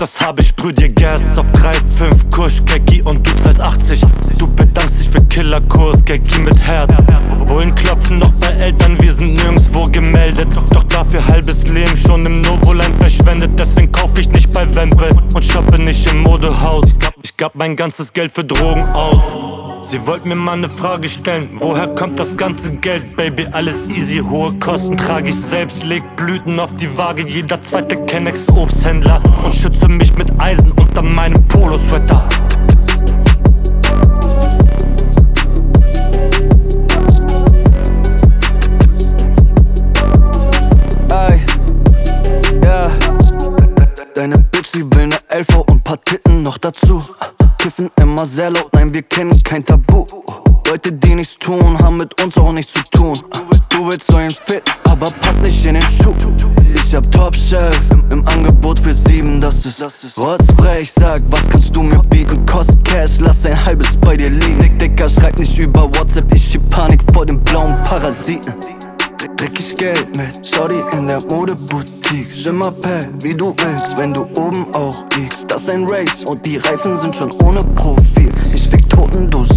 was hab ich? Brüh dir Gas auf 3,5 Kusch, Gaggy und du zahlst 80. Du bedankst dich für Killerkurs, Gaggy mit Herz. Bullen klopfen noch bei Eltern, wir sind nirgendwo gemeldet. Doch dafür halbes Leben schon im Novoline verschwendet. Deswegen kauf ich nicht bei Wempe und shoppe nicht im Modehaus. Ich gab mein ganzes Geld für Drogen aus. Sie wollten mir mal ne Frage stellen, woher kommt das ganze Geld? Baby, alles easy, hohe Kosten trage ich selbst. Leg Blüten auf die Waage, jeder zweite Kennex Obsthändler. Und schütze mich mit Eisen unter meinem Polosweater. Ey, ja. Deine Bitch, sie will ne Elfer und paar Titten noch dazu. Kiffen immer sehr laut, nein, wir kennen kein Tabu. Leute, die nichts tun, haben mit uns auch nichts zu tun. Du willst so ein Fit, aber passt nicht in den Schuh. Ich hab Top Chef im Angebot für 7, das ist rotzfrech. Sag, was kannst du mir bieten? Kostet Cash, lass ein halbes bei dir liegen. Dicker, schreib nicht über WhatsApp, ich schieb Panik vor den blauen Parasiten. Dreckig Geld mit Shorty in der Modeboutique. Schimmerpell, wie du willst, wenn du oben auch liegst. Das ist ein Race und die Reifen sind schon ohne Profil. Ich fick Toten, du